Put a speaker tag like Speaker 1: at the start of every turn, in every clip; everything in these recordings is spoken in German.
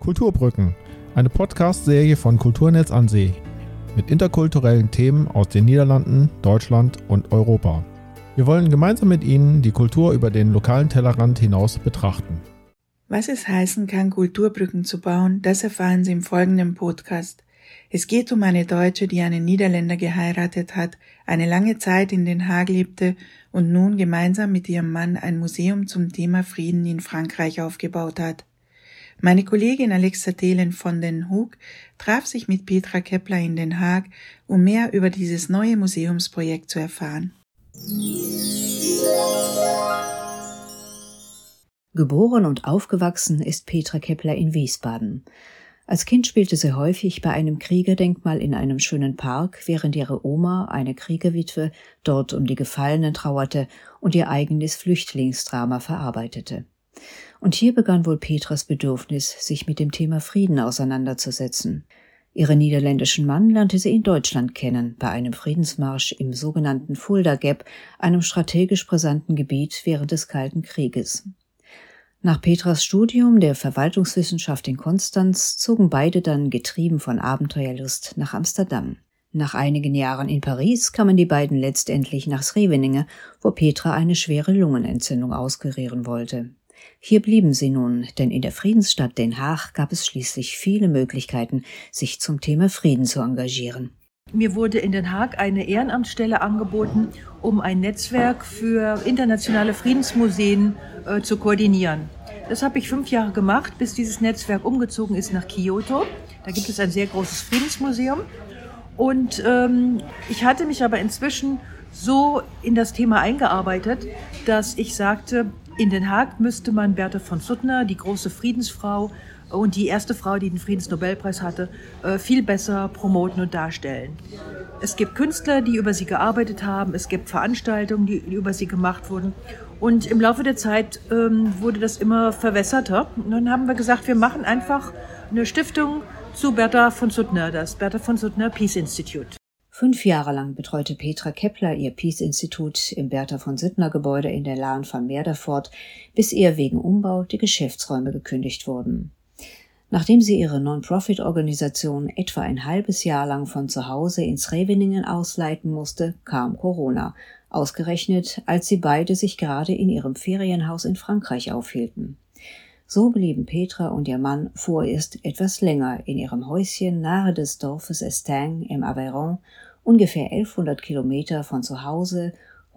Speaker 1: Kulturbrücken, eine Podcast-Serie von Kulturnetz an See mit interkulturellen Themen aus den Niederlanden, Deutschland und Europa. Wir wollen gemeinsam mit Ihnen die Kultur über den lokalen Tellerrand hinaus betrachten.
Speaker 2: Was es heißen kann, Kulturbrücken zu bauen, das erfahren Sie im folgenden Podcast. Es geht um eine Deutsche, die einen Niederländer geheiratet hat, eine lange Zeit in Den Haag lebte und nun gemeinsam mit ihrem Mann ein Museum zum Thema Frieden in Frankreich aufgebaut hat. Meine Kollegin Alexa Thelen von Den Hoek traf sich mit Petra Kepler in Den Haag, um mehr über dieses neue Museumsprojekt zu erfahren.
Speaker 3: Geboren und aufgewachsen ist Petra Kepler in Wiesbaden. Als Kind spielte sie häufig bei einem Kriegerdenkmal in einem schönen Park, während ihre Oma, eine Kriegerwitwe, dort um die Gefallenen trauerte und ihr eigenes Flüchtlingsdrama verarbeitete. Und hier begann wohl Petras Bedürfnis, sich mit dem Thema Frieden auseinanderzusetzen. Ihren niederländischen Mann lernte sie in Deutschland kennen, bei einem Friedensmarsch im sogenannten Fulda Gap, einem strategisch brisanten Gebiet während des Kalten Krieges. Nach Petras Studium der Verwaltungswissenschaft in Konstanz zogen beide dann, getrieben von Abenteuerlust, nach Amsterdam. Nach einigen Jahren in Paris kamen die beiden letztendlich nach Scheveningen, wo Petra eine schwere Lungenentzündung auskurieren wollte. Hier blieben sie nun, denn in der Friedensstadt Den Haag gab es schließlich viele Möglichkeiten, sich zum Thema Frieden zu engagieren.
Speaker 4: Mir wurde in Den Haag eine Ehrenamtsstelle angeboten, um ein Netzwerk für internationale Friedensmuseen zu koordinieren. Das habe ich 5 Jahre gemacht, bis dieses Netzwerk umgezogen ist nach Kyoto. Da gibt es ein sehr großes Friedensmuseum. Und ich hatte mich aber inzwischen so in das Thema eingearbeitet, dass ich sagte, in Den Haag müsste man Bertha von Suttner, die große Friedensfrau und die erste Frau, die den Friedensnobelpreis hatte, viel besser promoten und darstellen. Es gibt Künstler, die über sie gearbeitet haben, es gibt Veranstaltungen, die über sie gemacht wurden. Und im Laufe der Zeit wurde das immer verwässerter. Und dann haben wir gesagt, wir machen einfach eine Stiftung zu Bertha von Suttner, das Bertha von Suttner Peace Institute.
Speaker 3: 5 Jahre lang betreute Petra Kepler ihr Peace-Institut im Bertha von Suttner-Gebäude in der Laan van Meerdervoort, bis ihr wegen Umbau die Geschäftsräume gekündigt wurden. Nachdem sie ihre Non-Profit-Organisation etwa ein halbes Jahr lang von zu Hause in Scheveningen ausleiten musste, kam Corona, ausgerechnet als sie beide sich gerade in ihrem Ferienhaus in Frankreich aufhielten. So blieben Petra und ihr Mann vorerst etwas länger in ihrem Häuschen nahe des Dorfes Estaing im Aveyron, ungefähr 1100 Kilometer von zu Hause,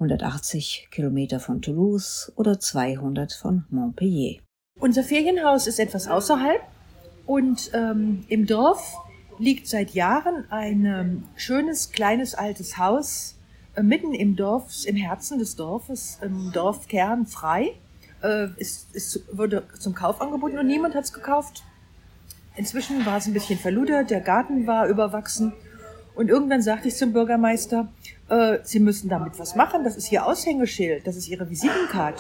Speaker 3: 180 Kilometer von Toulouse oder 200 von Montpellier.
Speaker 4: Unser Ferienhaus ist etwas außerhalb und im Dorf liegt seit Jahren ein schönes, kleines, altes Haus mitten im Dorf, im Herzen des Dorfes, im Dorfkern frei. Es wurde zum Kauf angeboten und niemand hat es gekauft. Inzwischen war es ein bisschen verludert, der Garten war überwachsen und irgendwann sagte ich zum Bürgermeister, Sie müssen damit was machen, das ist Ihr Aushängeschild, das ist Ihre Visitenkarte.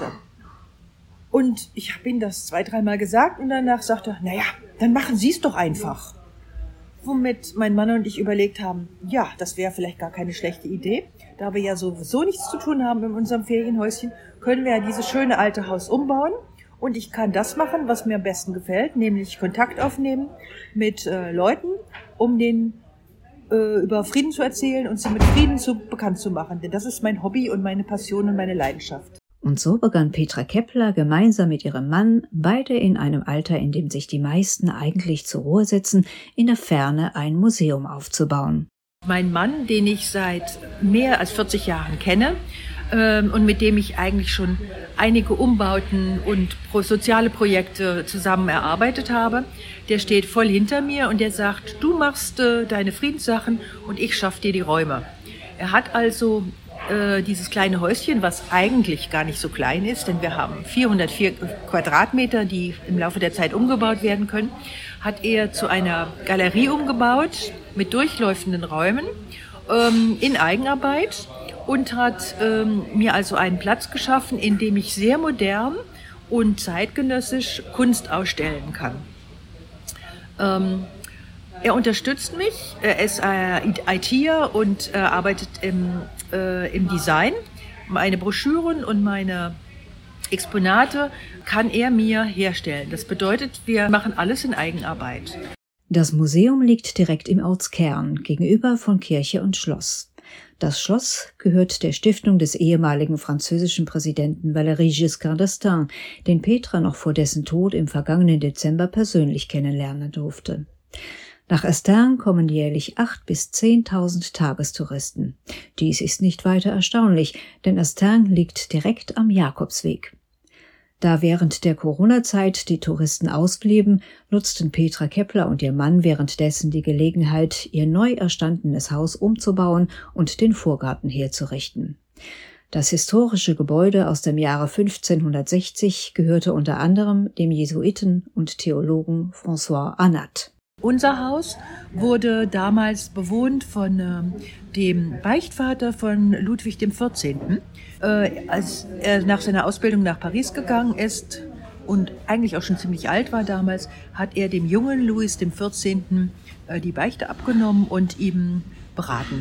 Speaker 4: Und ich habe ihm das 2-3 Mal gesagt und danach sagte er, naja, dann machen Sie es doch einfach. Womit mein Mann und ich überlegt haben, ja, das wäre vielleicht gar keine schlechte Idee. Da wir ja sowieso nichts zu tun haben in unserem Ferienhäuschen, können wir ja dieses schöne alte Haus umbauen. Und ich kann das machen, was mir am besten gefällt, nämlich Kontakt aufnehmen mit Leuten, um denen über Frieden zu erzählen und sie mit Frieden bekannt zu machen. Denn das ist mein Hobby und meine Passion und meine Leidenschaft.
Speaker 3: Und so begann Petra Kepler gemeinsam mit ihrem Mann, beide in einem Alter, in dem sich die meisten eigentlich zur Ruhe setzen, in der Ferne ein Museum aufzubauen.
Speaker 4: Mein Mann, den ich seit mehr als 40 Jahren kenne und mit dem ich eigentlich schon einige Umbauten und soziale Projekte zusammen erarbeitet habe, der steht voll hinter mir und der sagt, du machst deine Friedenssachen und ich schaffe dir die Räume. Er hat also dieses kleine Häuschen, was eigentlich gar nicht so klein ist, denn wir haben 404 Quadratmeter, die im Laufe der Zeit umgebaut werden können, hat er zu einer Galerie umgebaut mit durchlaufenden Räumen in Eigenarbeit und hat mir also einen Platz geschaffen, in dem ich sehr modern und zeitgenössisch Kunst ausstellen kann. Er unterstützt mich, er ist ITer und arbeitet im Design. Meine Broschüren und meine Exponate kann er mir herstellen. Das bedeutet, wir machen alles in Eigenarbeit.
Speaker 3: Das Museum liegt direkt im Ortskern, gegenüber von Kirche und Schloss. Das Schloss gehört der Stiftung des ehemaligen französischen Präsidenten Valéry Giscard d'Estaing, den Petra noch vor dessen Tod im vergangenen Dezember persönlich kennenlernen durfte. Nach Estaing kommen jährlich 8.000 bis 10.000 Tagestouristen. Dies ist nicht weiter erstaunlich, denn Estaing liegt direkt am Jakobsweg. Da während der Corona-Zeit die Touristen ausblieben, nutzten Petra Kepler und ihr Mann währenddessen die Gelegenheit, ihr neu erstandenes Haus umzubauen und den Vorgarten herzurichten. Das historische Gebäude aus dem Jahre 1560 gehörte unter anderem dem Jesuiten und Theologen François Anat.
Speaker 4: Unser Haus wurde damals bewohnt von dem Beichtvater von Ludwig XIV. Als er nach seiner Ausbildung nach Paris gegangen ist und eigentlich auch schon ziemlich alt war damals, hat er dem jungen Louis XIV. Die Beichte abgenommen und ihm beraten.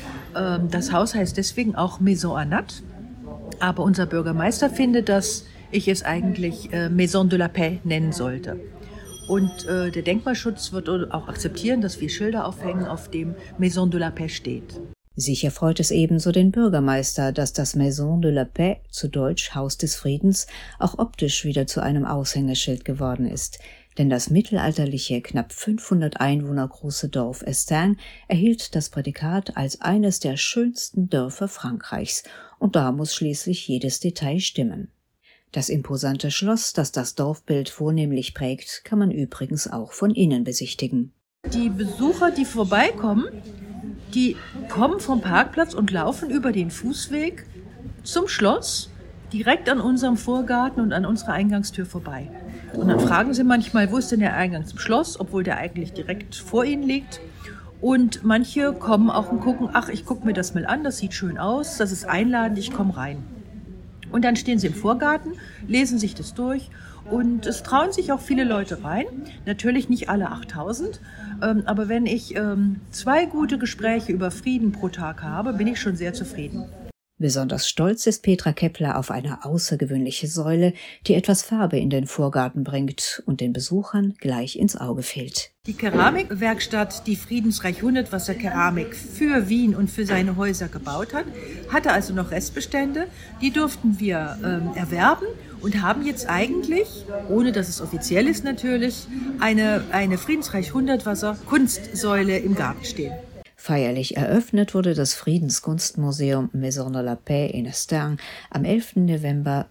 Speaker 4: Das Haus heißt deswegen auch Maison Anat, aber unser Bürgermeister findet, dass ich es eigentlich Maison de la Paix nennen sollte. Und der Denkmalschutz wird auch akzeptieren, dass wir Schilder aufhängen, auf dem Maison de la Paix steht.
Speaker 3: Sicher freut es ebenso den Bürgermeister, dass das Maison de la Paix, zu Deutsch Haus des Friedens, auch optisch wieder zu einem Aushängeschild geworden ist. Denn das mittelalterliche, knapp 500 Einwohner große Dorf Estaing erhielt das Prädikat als eines der schönsten Dörfer Frankreichs. Und da muss schließlich jedes Detail stimmen. Das imposante Schloss, das das Dorfbild vornehmlich prägt, kann man übrigens auch von innen besichtigen.
Speaker 4: Die Besucher, die vorbeikommen, die kommen vom Parkplatz und laufen über den Fußweg zum Schloss, direkt an unserem Vorgarten und an unserer Eingangstür vorbei. Und dann fragen sie manchmal, wo ist denn der Eingang zum Schloss, obwohl der eigentlich direkt vor ihnen liegt. Und manche kommen auch und gucken, ach, ich gucke mir das mal an, das sieht schön aus, das ist einladend, ich komme rein. Und dann stehen sie im Vorgarten, lesen sich das durch und es trauen sich auch viele Leute rein. Natürlich nicht alle 8.000, aber wenn ich 2 gute Gespräche über Frieden pro Tag habe, bin ich schon sehr zufrieden.
Speaker 3: Besonders stolz ist Petra Kepler auf eine außergewöhnliche Säule, die etwas Farbe in den Vorgarten bringt und den Besuchern gleich ins Auge fällt.
Speaker 4: Die Keramikwerkstatt, die Friedensreich Hundertwasser Keramik für Wien und für seine Häuser gebaut hat, hatte also noch Restbestände. Die durften wir erwerben und haben jetzt eigentlich, ohne dass es offiziell ist natürlich, eine Friedensreich Hundertwasser Kunstsäule im Garten stehen.
Speaker 3: Feierlich eröffnet wurde das Friedenskunstmuseum Maison de la Paix in Estaing am 11. November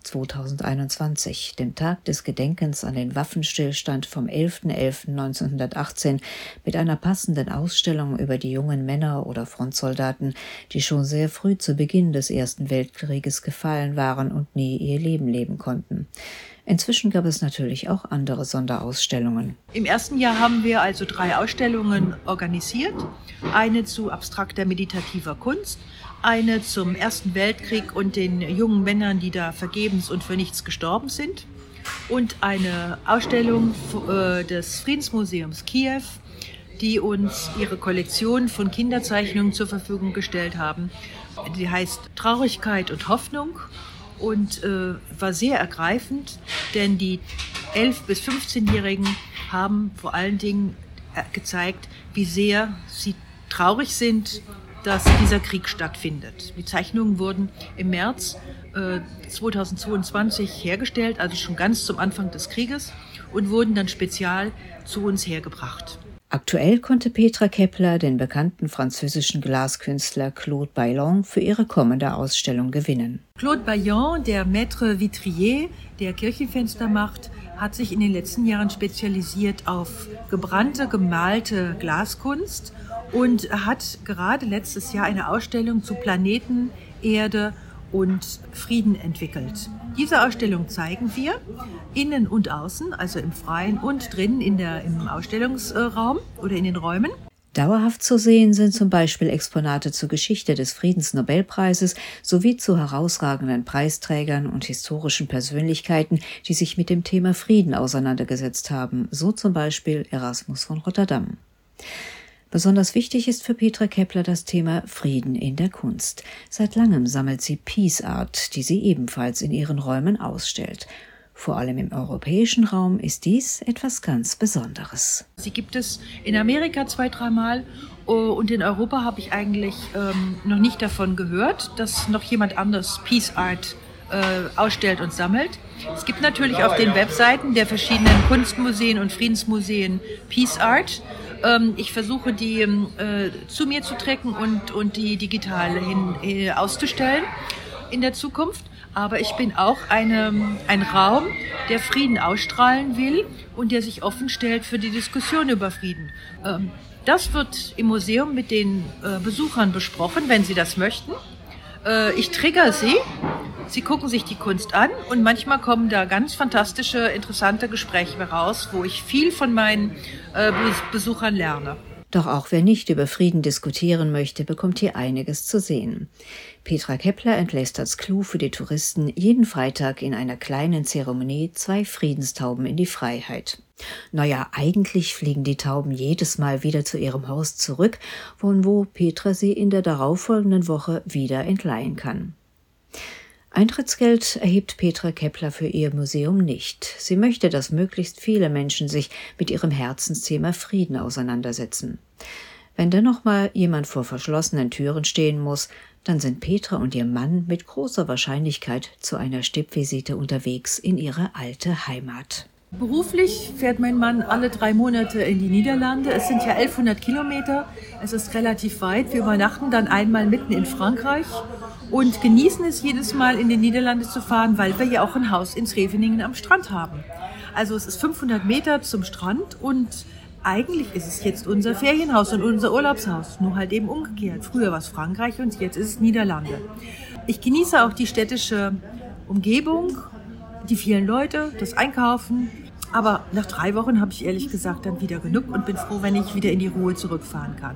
Speaker 3: 2021, dem Tag des Gedenkens an den Waffenstillstand vom 11.11.1918, mit einer passenden Ausstellung über die jungen Männer oder Frontsoldaten, die schon sehr früh zu Beginn des Ersten Weltkrieges gefallen waren und nie ihr Leben leben konnten. Inzwischen gab es natürlich auch andere Sonderausstellungen.
Speaker 4: Im ersten Jahr haben wir also 3 Ausstellungen organisiert. Eine zu abstrakter meditativer Kunst, eine zum Ersten Weltkrieg und den jungen Männern, die da vergebens und für nichts gestorben sind, und eine Ausstellung des Friedensmuseums Kiew, die uns ihre Kollektion von Kinderzeichnungen zur Verfügung gestellt haben. Die heißt Traurigkeit und Hoffnung. Und war sehr ergreifend, denn die 11- bis 15-Jährigen haben vor allen Dingen gezeigt, wie sehr sie traurig sind, dass dieser Krieg stattfindet. Die Zeichnungen wurden im März 2022 hergestellt, also schon ganz zum Anfang des Krieges, und wurden dann spezial zu uns hergebracht.
Speaker 3: Aktuell konnte Petra Kepler den bekannten französischen Glaskünstler Claude Baillon für ihre kommende Ausstellung gewinnen.
Speaker 4: Claude Baillon, der Maître Vitrier, der Kirchenfenster macht, hat sich in den letzten Jahren spezialisiert auf gebrannte, gemalte Glaskunst und hat gerade letztes Jahr eine Ausstellung zu Planeten, Erde und Frieden entwickelt. Diese Ausstellung zeigen wir innen und außen, also im Freien und drinnen im Ausstellungsraum oder in den Räumen.
Speaker 3: Dauerhaft zu sehen sind zum Beispiel Exponate zur Geschichte des Friedensnobelpreises sowie zu herausragenden Preisträgern und historischen Persönlichkeiten, die sich mit dem Thema Frieden auseinandergesetzt haben, so zum Beispiel Erasmus von Rotterdam. Besonders wichtig ist für Petra Kepler das Thema Frieden in der Kunst. Seit langem sammelt sie Peace Art, die sie ebenfalls in ihren Räumen ausstellt. Vor allem im europäischen Raum ist dies etwas ganz Besonderes.
Speaker 4: Sie gibt es in Amerika 2-3 Mal und in Europa habe ich eigentlich noch nicht davon gehört, dass noch jemand anderes Peace Art ausstellt und sammelt. Es gibt natürlich auf den Webseiten der verschiedenen Kunstmuseen und Friedensmuseen Peace Art. Ich versuche, die zu mir zu tracken und die digital auszustellen in der Zukunft. Aber ich bin auch ein Raum, der Frieden ausstrahlen will und der sich offen stellt für die Diskussion über Frieden. Das wird im Museum mit den Besuchern besprochen, wenn sie das möchten. Ich trigger sie. Sie gucken sich die Kunst an und manchmal kommen da ganz fantastische, interessante Gespräche raus, wo ich viel von meinen Besuchern lerne.
Speaker 3: Doch auch wer nicht über Frieden diskutieren möchte, bekommt hier einiges zu sehen. Petra Kepler entlässt als Clou für die Touristen jeden Freitag in einer kleinen Zeremonie 2 Friedenstauben in die Freiheit. Naja, eigentlich fliegen die Tauben jedes Mal wieder zu ihrem Haus zurück, von wo Petra sie in der darauffolgenden Woche wieder entleihen kann. Eintrittsgeld erhebt Petra Kepler für ihr Museum nicht. Sie möchte, dass möglichst viele Menschen sich mit ihrem Herzensthema Frieden auseinandersetzen. Wenn dennoch mal jemand vor verschlossenen Türen stehen muss, dann sind Petra und ihr Mann mit großer Wahrscheinlichkeit zu einer Stippvisite unterwegs in ihre alte Heimat.
Speaker 4: Beruflich fährt mein Mann alle 3 Monate in die Niederlande. Es sind ja 1100 Kilometer. Es ist relativ weit. Wir übernachten dann einmal mitten in Frankreich und genießen es jedes Mal in die Niederlande zu fahren, weil wir ja auch ein Haus in Scheveningen am Strand haben. Also es ist 500 Meter zum Strand und eigentlich ist es jetzt unser Ferienhaus und unser Urlaubshaus. Nur halt eben umgekehrt. Früher war es Frankreich und jetzt ist es Niederlande. Ich genieße auch die städtische Umgebung, die vielen Leute, das Einkaufen. Aber nach 3 Wochen habe ich ehrlich gesagt dann wieder genug und bin froh, wenn ich wieder in die Ruhe zurückfahren kann.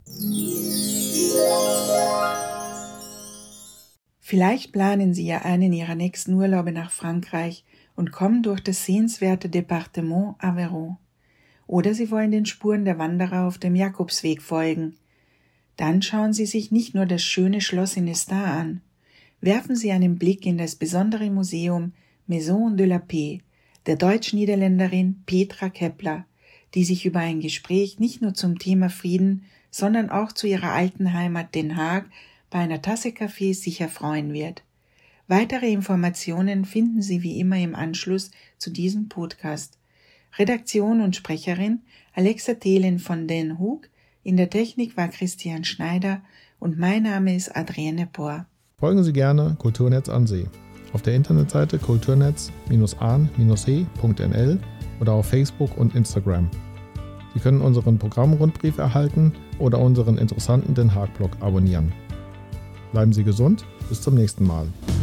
Speaker 2: Vielleicht planen Sie ja einen Ihrer nächsten Urlaube nach Frankreich und kommen durch das sehenswerte Departement Aveyron. Oder Sie wollen den Spuren der Wanderer auf dem Jakobsweg folgen. Dann schauen Sie sich nicht nur das schöne Schloss in Estins an. Werfen Sie einen Blick in das besondere Museum Maison de la Paix der Deutsch-Niederländerin Petra Kepler, die sich über ein Gespräch nicht nur zum Thema Frieden, sondern auch zu ihrer alten Heimat Den Haag bei einer Tasse Kaffee sicher freuen wird. Weitere Informationen finden Sie wie immer im Anschluss zu diesem Podcast. Redaktion und Sprecherin Alexa Thelen von Den Haag, in der Technik war Christian Schneider und mein Name ist Adrienne Pohr.
Speaker 1: Folgen Sie gerne Kulturnetz an See auf der Internetseite kulturnetz-an-he.nl oder auf Facebook und Instagram. Sie können unseren Programmrundbrief erhalten oder unseren interessanten Den Haag-Blog abonnieren. Bleiben Sie gesund, bis zum nächsten Mal.